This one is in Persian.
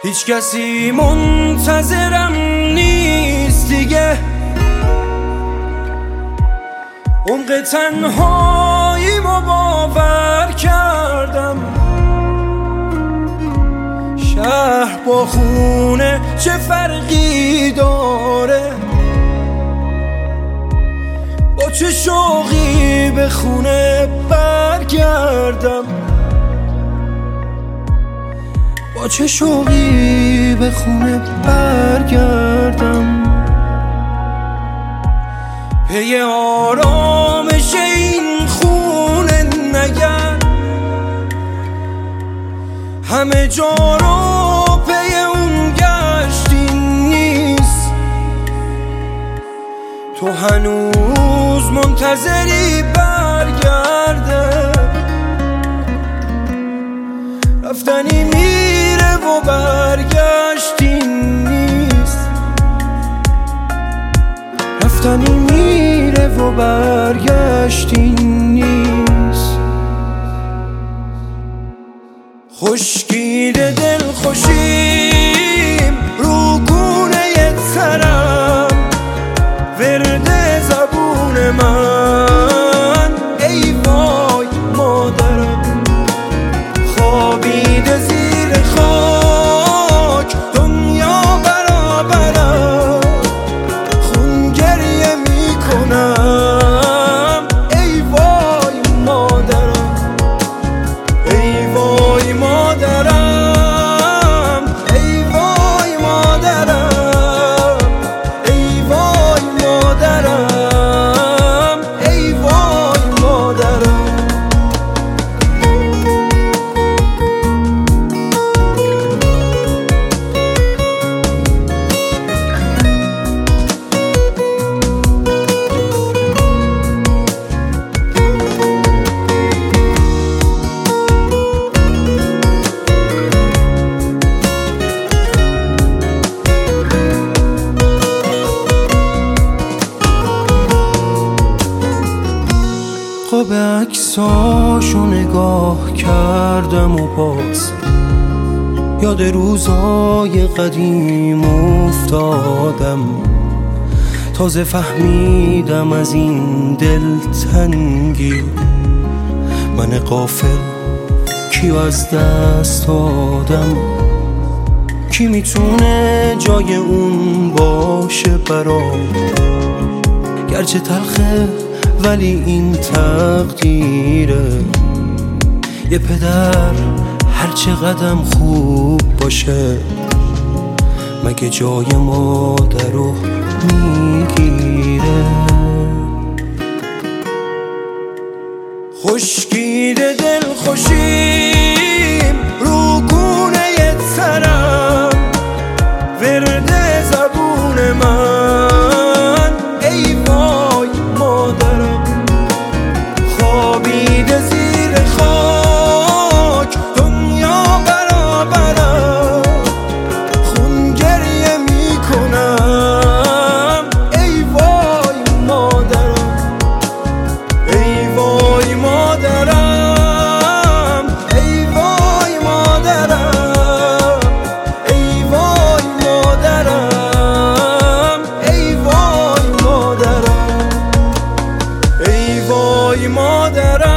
هیچ کسی منتظرم نیست دیگه، عمق تنهاییمو باور کردم. شهر با خونه چه فرقی داره، با چه شوقی به خونه برگردم، با چه شوقی به خونه برگردم. پی آرامش این خونه نگرد، همه جا رو پی اون گشتی نیست. تو هنوز منتظری برگرده، رفتنی میره و برگشتی نیست. رفتنی میره و برگشتی نیست. خشکیده دل خوشیم رو گونه ترم، ورد زبون من ای وای مادرم. خوابیده زیر خاک دنیا برابرم، خون گریه میکنم ای وای مادرم. ای وای مادرم، ای وای مادرم، ای وای مادرم، ای وای مادرم. خواب عکساشو نگاه کردم و باز یاد روزای قدیم افتادم. تازه فهمیدم از این دلتنگی من غافل کیو از دست دادم. کی میتونه جای اون باشه برام؟ گرچه تلخه ولی این تقدیره. یه پدر هر چقدرم خوب باشه مگه جای مادر رو میگیره. خشکیده دل خوشیم رو گونه ترم، ورد زبون من ای وای مادرم. خوابیده زیر خاک دنیا برابرم، خون گریه میکنم ای وای مادرم. ای وای مادرم، ای وای مادرم، ای وای مادرم، ای وای مادرم، ای وای مادرم.